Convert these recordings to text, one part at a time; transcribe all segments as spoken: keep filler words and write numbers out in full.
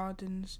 Gardens.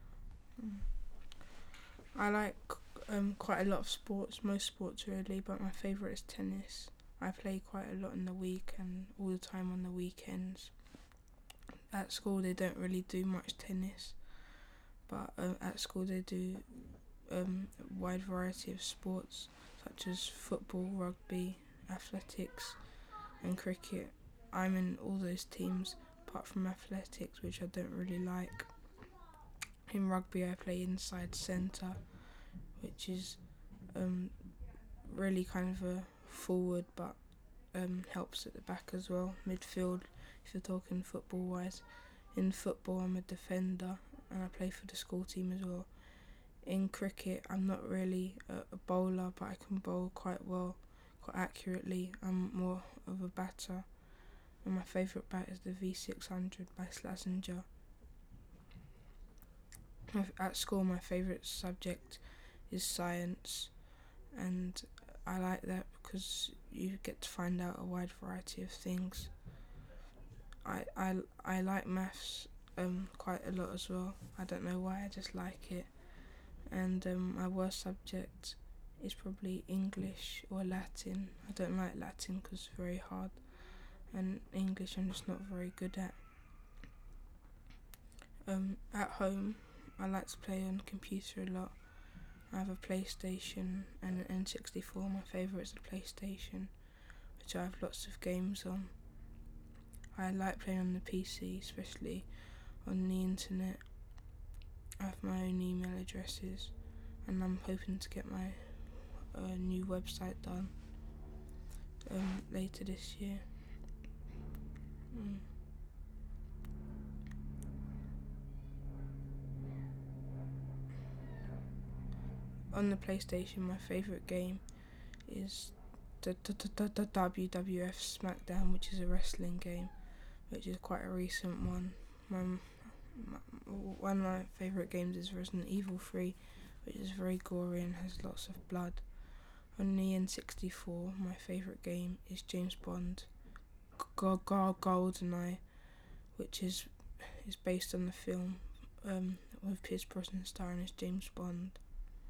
I like um, quite a lot of sports, most sports really, but my favourite is tennis. I play quite a lot in the week and all the time on the weekends. At school they don't really do much tennis, but uh, at school they do um, a wide variety of sports such as football, rugby, athletics and cricket. I'm in all those teams apart from athletics, which I don't really like. In rugby I play inside centre, which is um, really kind of a forward but um, helps at the back as well. Midfield, if you're talking football wise. In football I'm a defender and I play for the school team as well. In cricket I'm not really a, a bowler, but I can bowl quite well, quite accurately. I'm more of a batter and my favourite bat is the V six hundred by Slazenger. At school my favourite subject is science, and I like that because you get to find out a wide variety of things. I, I, I like maths um, quite a lot as well. I don't know why, I just like it. And um, my worst subject is probably English or Latin. I don't like Latin because it's very hard, and English I'm just not very good at. Um, at home I like to play on the computer a lot. I have a PlayStation and an N sixty-four. My favourite is the PlayStation, which I have lots of games on. I like playing on the P C, especially on the internet. I have my own email addresses and I'm hoping to get my uh, new website done um, later this year. Mm. On the PlayStation, my favourite game is the W W F SmackDown, which is a wrestling game, which is quite a recent one. My, my, one of my favourite games is Resident Evil three, which is very gory and has lots of blood. On the N sixty-four, my favourite game is James Bond, G- G- GoldenEye, which is is based on the film um, with Pierce Brosnan starring as James Bond.